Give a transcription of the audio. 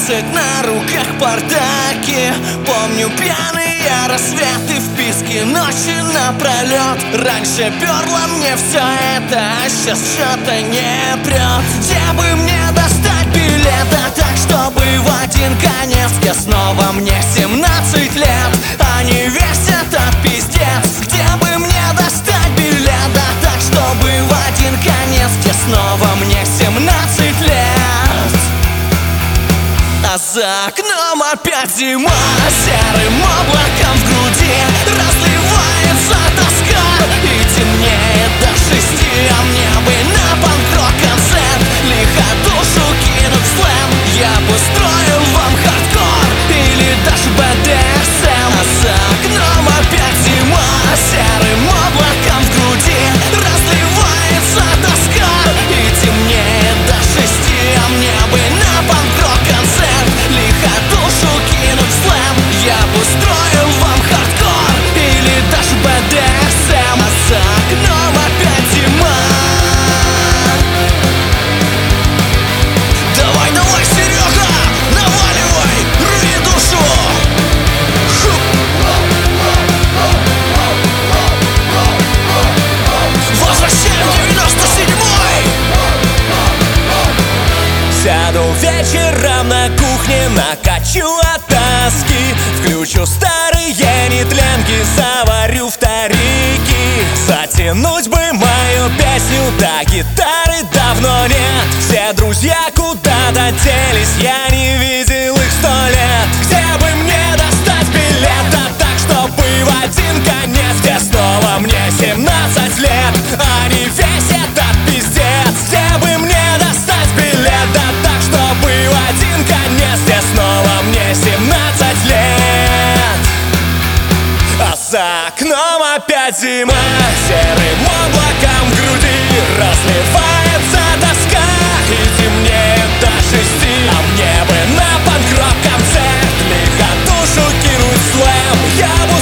16 на руках бардаки. Помню пьяные рассветы, вписки ночи напролет. Раньше перло мне все это, а сейчас что-то не прет. Где бы мне достать билета так, чтобы в один конец? Где снова мне 17 лет, а не весь этот пиздец. Где бы мне достать билета так, чтобы в один конец? Где снова мне 17 лет, а за окном опять зима. Серым облаком в груди разливается тоска, и темнеет до 6, а мне бы на панк-рок концерт. Лихо душу кинуть в слэм, я бы устроил вам хардкор или даже БДСМ. А за окном опять зима. Серым облаком в груди разливается тоска, и темнеет до 6, а мне бы на панк-рок концерт. Лихо душу кинуть в слэм, я бы устроил вам хардкор или даже БДСМ. А за окном опять зима. Давай, давай, Серега, наваливай, рви душу. Возвращаем 97-й. Сяду вечером на кухне, накачу от тоски, включу старые нетленки, заварю вторики. Затянуть бы мою песню, до гитары давно нет. Все друзья куда-то делись, я не видел их 100 лет. Где бы мне достать билета так, чтобы в один конец? Где снова мне 17 лет, а не весь этот пиздец? Где бы мне достать билета так, чтобы в один конец? Где снова мне 17 лет, а за окном опять зима. Серым облаком в груди разливается тоска, и темнеет до 6, а мне бы на панк-рок концерт. Лихо душу кинуть в слэм, я бы